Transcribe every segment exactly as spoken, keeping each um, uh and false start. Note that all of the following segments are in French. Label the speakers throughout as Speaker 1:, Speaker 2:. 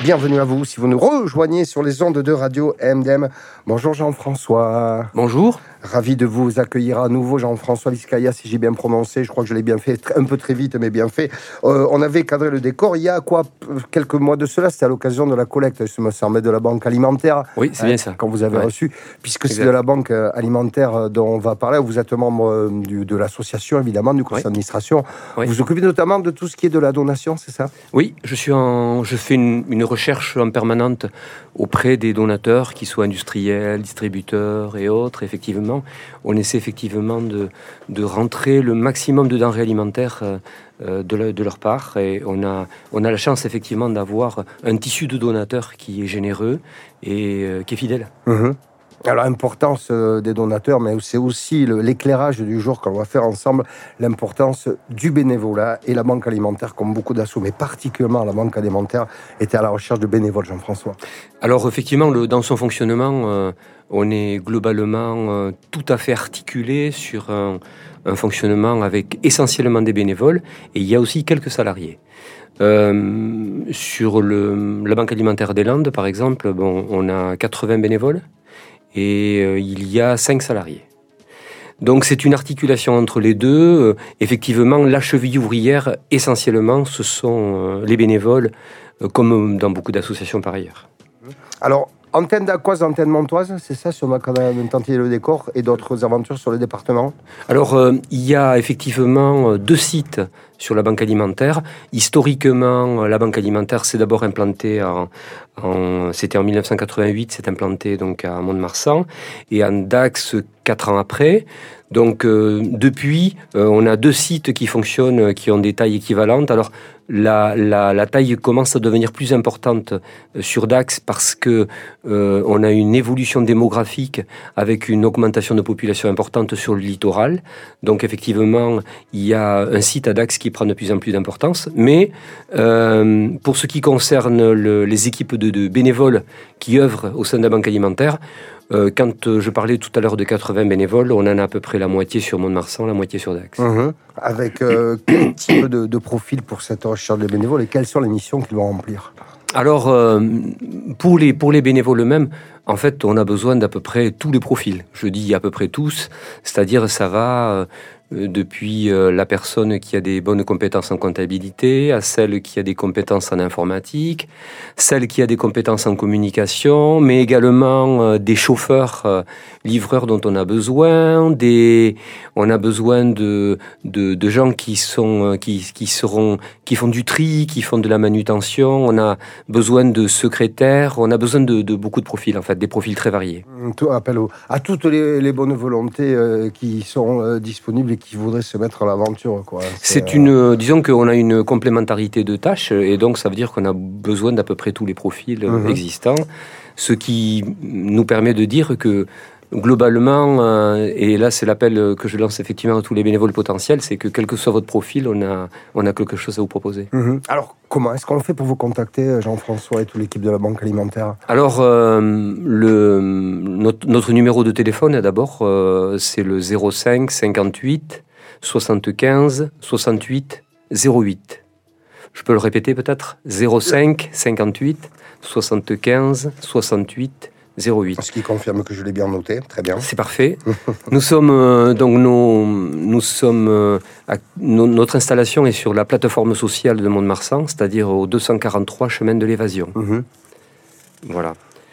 Speaker 1: bienvenue à vous si vous nous rejoignez sur les ondes de Radio M D M. Bonjour Jean-François.
Speaker 2: Bonjour.
Speaker 1: Ravi de vous accueillir à nouveau, Jean-François Vizcaya, si j'ai bien prononcé. Je crois que je l'ai bien fait, un peu très vite, mais bien fait. Euh, on avait cadré le décor il y a quoi, quelques mois de cela. C'était à l'occasion de la collecte, ce me semble, de la banque alimentaire.
Speaker 2: Oui, c'est bien ça.
Speaker 1: Quand vous avez
Speaker 2: ouais.
Speaker 1: reçu, puisque
Speaker 2: exact.
Speaker 1: c'est de la banque alimentaire dont on va parler. Vous êtes membre du, de l'association, évidemment, du conseil oui. d'administration.
Speaker 2: Oui.
Speaker 1: Vous vous occupez notamment de tout ce qui est de la donation, c'est ça?
Speaker 2: Oui, je, suis en, je fais une, une recherche en permanente auprès des donateurs, qu'ils soient industriels, distributeurs et autres. Effectivement, on essaie effectivement de, de rentrer le maximum de denrées alimentaires euh, de, le, de leur part. Et on a, on a la chance effectivement d'avoir un tissu de donateurs qui est généreux et euh, qui est fidèle.
Speaker 1: Mmh. Alors, l'importance des donateurs, mais c'est aussi le, l'éclairage du jour qu'on va faire ensemble, l'importance du bénévolat et la banque alimentaire, comme beaucoup d'assauts, mais particulièrement la banque alimentaire, était à la recherche de bénévoles, Jean-François.
Speaker 2: Alors, effectivement, le, dans son fonctionnement, euh, on est globalement euh, tout à fait articulé sur un, un fonctionnement avec essentiellement des bénévoles, et il y a aussi quelques salariés. Euh, sur le, la banque alimentaire des Landes, par exemple, bon, on a quatre-vingts bénévoles, et euh, il y a cinq salariés. Donc c'est une articulation entre les deux. Euh, effectivement, la cheville ouvrière, essentiellement, ce sont euh, les bénévoles, euh, comme dans beaucoup d'associations par ailleurs.
Speaker 1: Alors, antenne d'Aquoise, antenne montoise, c'est ça, si on a quand même tenté le décor, et d'autres aventures sur le département?
Speaker 2: Alors, euh, il y a effectivement deux sites sur la banque alimentaire. Historiquement, la banque alimentaire s'est d'abord implantée en, en c'était en dix-neuf cent quatre-vingt-huit, c'est implanté donc à Mont-de-Marsan, et en Dax quatre ans après. Donc euh, depuis, euh, on a deux sites qui fonctionnent, qui ont des tailles équivalentes. Alors la, la, la taille commence à devenir plus importante sur Dax parce que euh, on a une évolution démographique avec une augmentation de population importante sur le littoral. Donc effectivement, il y a un site à Dax qui prend de plus en plus d'importance. Mais euh, pour ce qui concerne le, les équipes de, de bénévoles qui œuvrent au sein de la banque alimentaire, Euh, quand euh, je parlais tout à l'heure de quatre-vingts bénévoles, on en a à peu près la moitié sur Mont-de-Marsan, la moitié sur Dax.
Speaker 1: Mmh. Avec euh, quel type de, de profil pour cette recherche de bénévoles et quelles sont les missions qu'ils vont remplir?
Speaker 2: Alors, euh, pour, les, pour les bénévoles eux-mêmes, en fait, on a besoin d'à peu près tous les profils. Je dis à peu près tous, c'est-à-dire ça va... Euh, depuis euh, la personne qui a des bonnes compétences en comptabilité, à celle qui a des compétences en informatique, celle qui a des compétences en communication, mais également euh, des chauffeurs, euh, livreurs dont on a besoin, des, on a besoin de, de, de gens qui sont, euh, qui, qui seront, qui font du tri, qui font de la manutention, on a besoin de secrétaires, on a besoin de, de beaucoup de profils, en fait, des profils très variés.
Speaker 1: Tout appel au, à toutes les, les bonnes volontés euh, qui sont euh, disponibles et qui voudraient se mettre à l'aventure, quoi.
Speaker 2: C'est, c'est une, euh, disons qu'on a une complémentarité de tâches, et donc ça veut dire qu'on a besoin d'à peu près tous les profils euh, mmh. existants, ce qui nous permet de dire que globalement, euh, et là c'est l'appel que je lance effectivement à tous les bénévoles potentiels, c'est que quel que soit votre profil, on a, on a quelque chose à vous proposer.
Speaker 1: Mmh. Alors, comment est-ce qu'on fait pour vous contacter, Jean-François et toute l'équipe de la banque alimentaire?
Speaker 2: Alors, euh, le, notre, notre numéro de téléphone, d'abord, euh, c'est le zéro cinq cinquante-huit soixante-quinze soixante-huit zéro huit. Je peux le répéter peut-être? zéro cinq cinquante-huit soixante-quinze soixante-huit zéro huit.
Speaker 1: Ce qui confirme que je l'ai bien noté, très bien.
Speaker 2: C'est parfait. Nous sommes euh, donc nos, nous sommes euh, à, no, notre installation est sur la plateforme sociale de Mont-de-Marsan, c'est-à-dire au deux cent quarante-trois chemin de l'Évasion. Mmh. Voilà.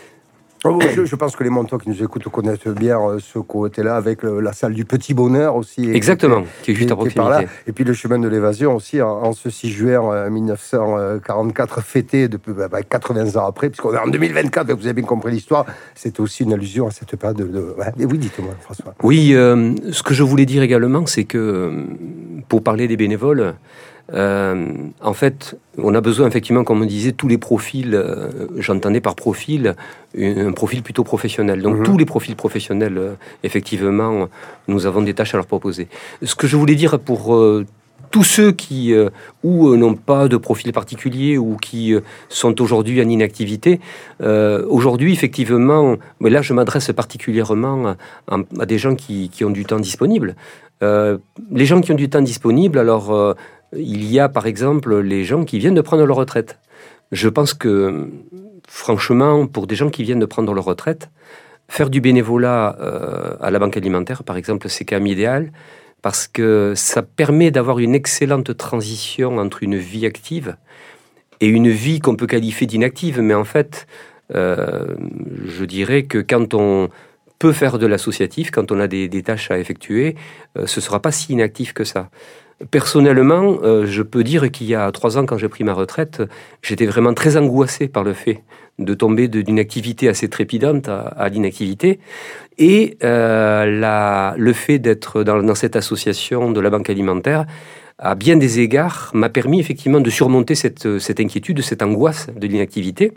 Speaker 1: Oh, je, je pense que les Montois qui nous écoutent connaissent bien euh, ce côté-là, avec le, la salle du Petit Bonheur aussi.
Speaker 2: Exactement, qui est, qui est juste qui, à proximité.
Speaker 1: Et puis le chemin de l'Évasion aussi, en, en ce six juin euh, dix-neuf cent quarante-quatre, fêté depuis bah, bah, quatre-vingts ans après, puisqu'on est en deux mille vingt-quatre, vous avez bien compris l'histoire, c'est aussi une allusion à cette période de... de... Ouais. Et oui, dites-moi, François.
Speaker 2: Oui, euh, ce que je voulais dire également, c'est que, pour parler des bénévoles, Euh, en fait, on a besoin effectivement, comme on disait, tous les profils, euh, j'entendais par profil, un profil plutôt professionnel. Donc mmh. tous les profils professionnels, euh, effectivement, nous avons des tâches à leur proposer. Ce que je voulais dire pour euh, tous ceux qui euh, ou euh, n'ont pas de profil particulier ou qui euh, sont aujourd'hui en inactivité, euh, aujourd'hui, effectivement, mais là je m'adresse particulièrement à, à des gens qui, qui ont du temps disponible. Euh, les gens qui ont du temps disponible, alors... Euh, il y a par exemple les gens qui viennent de prendre leur retraite. Je pense que, franchement, pour des gens qui viennent de prendre leur retraite, faire du bénévolat euh, à la banque alimentaire, par exemple, c'est quand même idéal, parce que ça permet d'avoir une excellente transition entre une vie active et une vie qu'on peut qualifier d'inactive. Mais en fait, euh, je dirais que quand on peut faire de l'associatif, quand on a des, des tâches à effectuer, euh, ce ne sera pas si inactif que ça. Personnellement, euh, je peux dire qu'il y a trois ans, quand j'ai pris ma retraite, j'étais vraiment très angoissé par le fait de tomber de, d'une activité assez trépidante à, à l'inactivité. Et euh, la, le fait d'être dans, dans cette association de la banque alimentaire, à bien des égards, m'a permis effectivement de surmonter cette, cette inquiétude, cette angoisse de l'inactivité.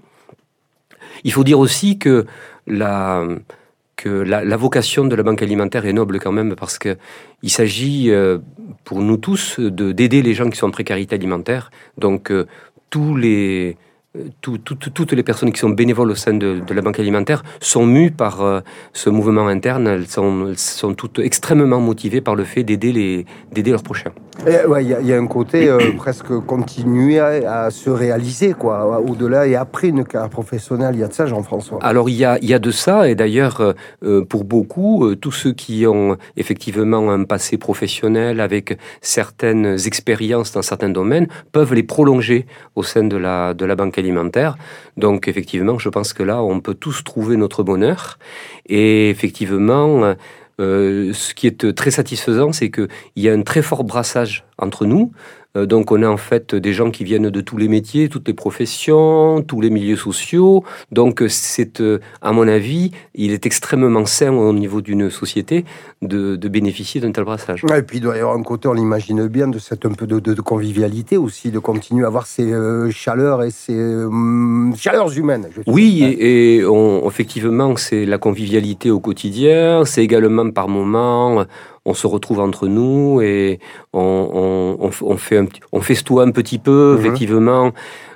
Speaker 2: Il faut dire aussi que la... que la, la vocation de la banque alimentaire est noble quand même, parce qu'il s'agit euh, pour nous tous de, d'aider les gens qui sont en précarité alimentaire. Donc euh, tous les, tout, tout, toutes les personnes qui sont bénévoles au sein de, de la banque alimentaire sont mues par euh, ce mouvement interne. Elles sont, elles sont toutes extrêmement motivées par le fait d'aider, les, d'aider leurs prochains.
Speaker 1: Il ouais, y, y a un côté euh, presque continuer à, à se réaliser, quoi, au-delà et après une carrière professionnelle. Il y a de ça, Jean-François.
Speaker 2: Alors, il y a, il y a de ça, et d'ailleurs, euh, pour beaucoup, euh, tous ceux qui ont effectivement un passé professionnel avec certaines expériences dans certains domaines peuvent les prolonger au sein de la, de la banque alimentaire. Donc, effectivement, je pense que là, on peut tous trouver notre bonheur. Et effectivement... Euh, ce qui est très satisfaisant, c'est qu'il y a un très fort brassage entre nous. Euh, donc on a en fait des gens qui viennent de tous les métiers, toutes les professions, tous les milieux sociaux. Donc c'est, euh, à mon avis, il est extrêmement sain au niveau d'une société de, de bénéficier d'un tel brassage.
Speaker 1: Ouais, et puis il doit y avoir un côté, on l'imagine bien, de cette un peu de, de, de convivialité aussi, de continuer à avoir ces euh, chaleurs et ces euh, chaleurs humaines. Je
Speaker 2: oui, et, et on, effectivement, c'est la convivialité au quotidien. C'est également par moments... on se retrouve entre nous et on, on, on, fait un, on festoie un petit peu, mmh. effectivement.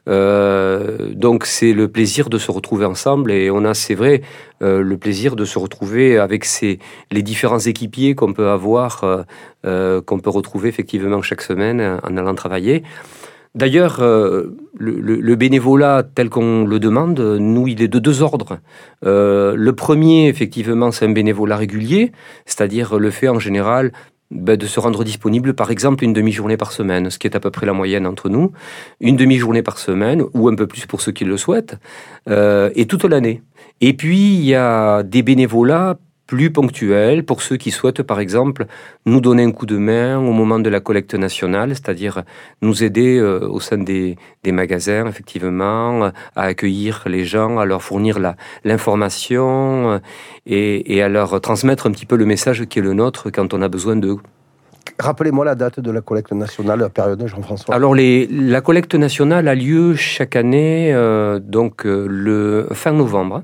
Speaker 2: Euh, donc, c'est le plaisir de se retrouver ensemble et on a, c'est vrai, euh, le plaisir de se retrouver avec ces, les différents équipiers qu'on peut avoir, euh, euh, qu'on peut retrouver effectivement chaque semaine en allant travailler. D'ailleurs, euh, le, le, le bénévolat tel qu'on le demande, nous, il est de deux ordres. Euh, le premier, effectivement, c'est un bénévolat régulier, c'est-à-dire le fait en général ben, de se rendre disponible, par exemple, une demi-journée par semaine, ce qui est à peu près la moyenne entre nous, une demi-journée par semaine, ou un peu plus pour ceux qui le souhaitent, euh, et toute l'année. Et puis, il y a des bénévolats plus ponctuels pour ceux qui souhaitent, par exemple, nous donner un coup de main au moment de la collecte nationale, c'est-à-dire nous aider euh, au sein des, des magasins, effectivement, à accueillir les gens, à leur fournir la, l'information euh, et, et à leur transmettre un petit peu le message qui est le nôtre quand on a besoin d'eux.
Speaker 1: Rappelez-moi la date de la collecte nationale, la période, Jean-François.
Speaker 2: Alors, les, la collecte nationale a lieu chaque année, euh, donc euh, le fin novembre.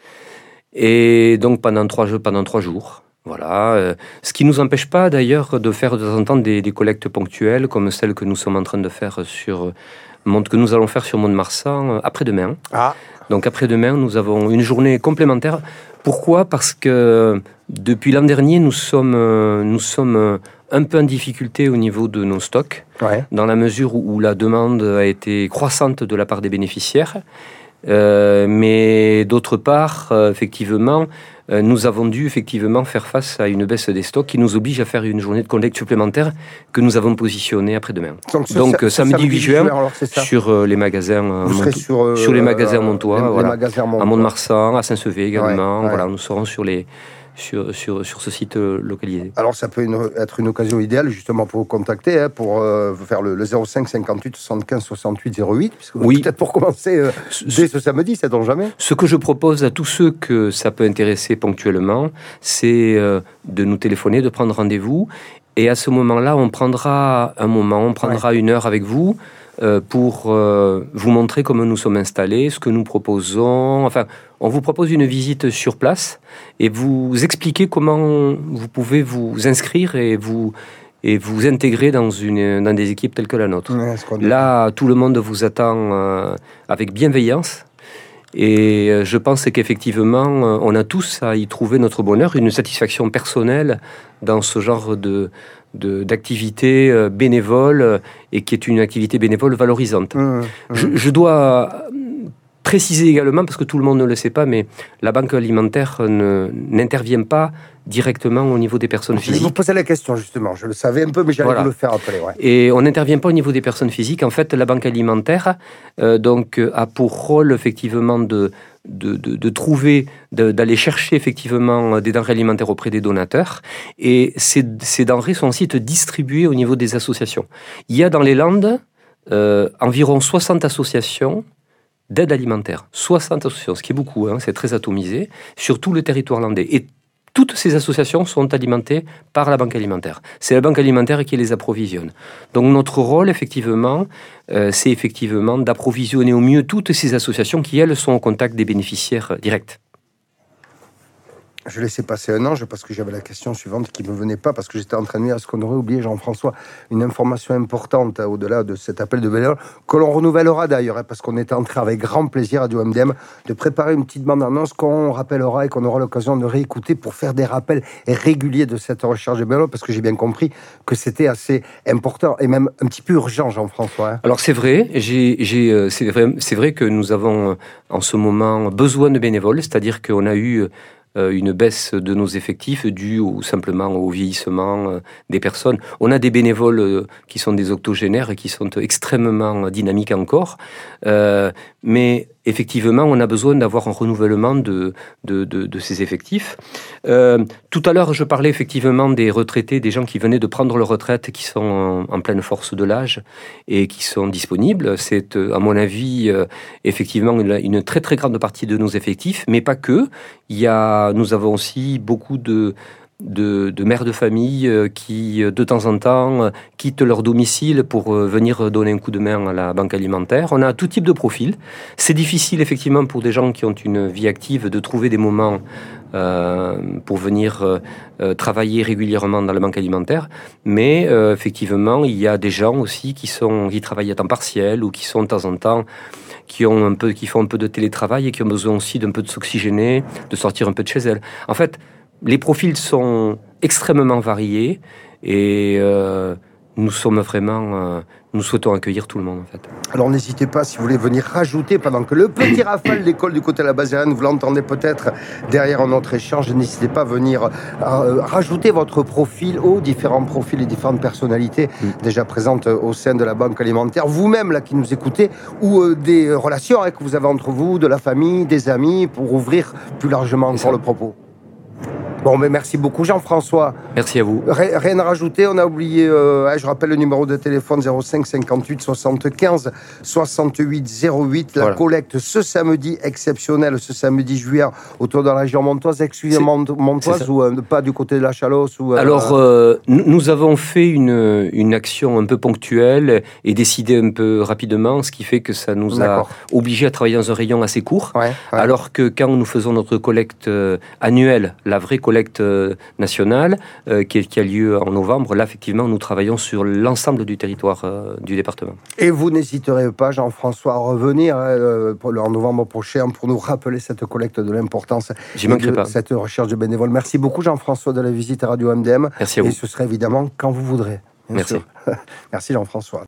Speaker 2: Et donc pendant trois, pendant trois jours, voilà. Euh, ce qui ne nous empêche pas d'ailleurs de faire de temps en temps des, des collectes ponctuelles, comme celle que nous sommes en train de faire sur, que nous allons faire sur Mont-de-Marsan après-demain.
Speaker 1: Ah.
Speaker 2: Donc après-demain, nous avons une journée complémentaire. Pourquoi ? Parce que depuis l'an dernier, nous sommes, nous sommes un peu en difficulté au niveau de nos stocks, ouais. dans la mesure où la demande a été croissante de la part des bénéficiaires. Euh, mais d'autre part, euh, effectivement, euh, nous avons dû effectivement faire face à une baisse des stocks qui nous oblige à faire une journée de collecte supplémentaire que nous avons positionnée après-demain. Donc, ce, Donc ce, samedi huit juin, sur euh, les magasins, euh, Monto- sur, euh, sur les magasins montois, les, voilà, les magasins montois. À Mont-de-Marsan, à Saint-Sevé également. Ouais, ouais. Voilà, nous serons sur les Sur, sur, sur ce site euh, localisé.
Speaker 1: Alors ça peut une, être une occasion idéale justement pour vous contacter, hein, pour euh, faire le, le zéro cinq cinquante-huit soixante-quinze soixante-huit zéro huit, puisque oui. peut-être pour commencer euh, dès ce samedi, sait-on jamais.
Speaker 2: Ce que je propose à tous ceux que ça peut intéresser ponctuellement, c'est euh, de nous téléphoner, de prendre rendez-vous, et à ce moment-là, on prendra un moment, on prendra ouais. une heure avec vous, Euh, pour euh, vous montrer comment nous sommes installés, ce que nous proposons. Enfin, on vous propose une visite sur place et vous expliquer comment vous pouvez vous inscrire et vous, et vous intégrer dans, une, dans des équipes telles que la nôtre. Ouais, Là, tout le monde vous attend euh, avec bienveillance. Et je pense qu'effectivement, on a tous à y trouver notre bonheur, une satisfaction personnelle dans ce genre de, de, d'activité bénévole, et qui est une activité bénévole valorisante. Mmh, mmh. Je, je dois préciser également, parce que tout le monde ne le sait pas, mais la banque alimentaire ne, n'intervient pas directement au niveau des personnes physiques.
Speaker 1: Je vous posais la question justement, je le savais un peu, mais j'allais voilà. vous le faire appeler. Ouais.
Speaker 2: Et on n'intervient pas au niveau des personnes physiques. En fait, la banque alimentaire euh, donc, a pour rôle effectivement de, de, de, de trouver, de, d'aller chercher effectivement des denrées alimentaires auprès des donateurs. Et ces, ces denrées sont ensuite distribuées au niveau des associations. Il y a dans les Landes euh, environ soixante associations d'aide alimentaire. soixante associations, ce qui est beaucoup, hein, c'est très atomisé, sur tout le territoire landais. Et toutes ces associations sont alimentées par la banque alimentaire. C'est la banque alimentaire qui les approvisionne. Donc notre rôle, effectivement, euh, c'est effectivement d'approvisionner au mieux toutes ces associations qui, elles, sont au contact des bénéficiaires directs.
Speaker 1: Je laissais passer un ange parce que j'avais la question suivante qui ne me venait pas, parce que j'étais en train de dire, est-ce qu'on aurait oublié, Jean-François, une information importante hein, au-delà de cet appel de bénévoles, que l'on renouvellera d'ailleurs, hein, parce qu'on est en train avec grand plaisir à du M D M de préparer une petite bande-annonce qu'on rappellera et qu'on aura l'occasion de réécouter pour faire des rappels réguliers de cette recherche de bénévoles, parce que j'ai bien compris que c'était assez important et même un petit peu urgent, Jean-François. Hein.
Speaker 2: Alors c'est vrai, j'ai, j'ai, euh, c'est vrai, c'est vrai que nous avons euh, en ce moment besoin de bénévoles, c'est-à-dire qu'on a eu une baisse de nos effectifs due au, simplement au vieillissement des personnes. On a des bénévoles qui sont des octogénaires et qui sont extrêmement dynamiques encore, euh, mais effectivement, on a besoin d'avoir un renouvellement de, de, de, de ces effectifs. Euh, tout à l'heure, je parlais effectivement des retraités, des gens qui venaient de prendre leur retraite, qui sont en, en pleine force de l'âge et qui sont disponibles. C'est, à mon avis, euh, effectivement une, une très très grande partie de nos effectifs, mais pas que. Il y a, nous avons aussi beaucoup de... De, de mères de famille euh, qui, de temps en temps, euh, quittent leur domicile pour euh, venir donner un coup de main à la banque alimentaire. On a tout type de profil. C'est difficile, effectivement, pour des gens qui ont une vie active de trouver des moments euh, pour venir euh, travailler régulièrement dans la banque alimentaire. Mais, euh, effectivement, il y a des gens aussi qui, sont, qui travaillent à temps partiel ou qui sont, de temps en temps, qui, ont un peu, qui font un peu de télétravail et qui ont besoin aussi d'un peu de s'oxygéner, de sortir un peu de chez elles. En fait, les profils sont extrêmement variés et euh, nous sommes vraiment, euh, nous souhaitons accueillir tout le monde en fait.
Speaker 1: Alors n'hésitez pas si vous voulez venir rajouter pendant que le petit rafale d'école du côté de la Base-Irène, vous l'entendez peut-être derrière un autre échange, n'hésitez pas à venir euh, rajouter votre profil aux différents profils et différentes personnalités mmh. déjà présentes au sein de la banque alimentaire. Vous-même là qui nous écoutez ou euh, des relations hein, que vous avez entre vous, de la famille, des amis, pour ouvrir plus largement encore le propos. Bon, mais merci beaucoup Jean-François.
Speaker 2: Merci à vous.
Speaker 1: Rien à rajouter, on a oublié, euh, je rappelle le numéro de téléphone zéro cinq cinquante-huit soixante-quinze soixante-huit zéro huit. La voilà. collecte ce samedi exceptionnel, ce samedi juillet, autour de la région montoise, exclusivement montoise ou euh, pas du côté de la Chalosse ou, euh,
Speaker 2: Alors, euh, nous avons fait une, une action un peu ponctuelle et décidée un peu rapidement, ce qui fait que ça nous D'accord. a obligés à travailler dans un rayon assez court. Ouais, ouais. Alors que quand nous faisons notre collecte euh, annuelle, la vraie collecte nationale euh, qui, qui a lieu en novembre. Là, effectivement, nous travaillons sur l'ensemble du territoire euh, du département.
Speaker 1: Et vous n'hésiterez pas, Jean-François, à revenir euh, pour le, en novembre prochain pour nous rappeler cette collecte de l'importance
Speaker 2: J'y manquerai
Speaker 1: de
Speaker 2: pas.
Speaker 1: cette recherche de bénévoles. Merci beaucoup, Jean-François, de la visite à Radio M D M.
Speaker 2: Merci à vous.
Speaker 1: Et ce serait évidemment quand vous voudrez.
Speaker 2: Merci.
Speaker 1: Merci, Jean-François.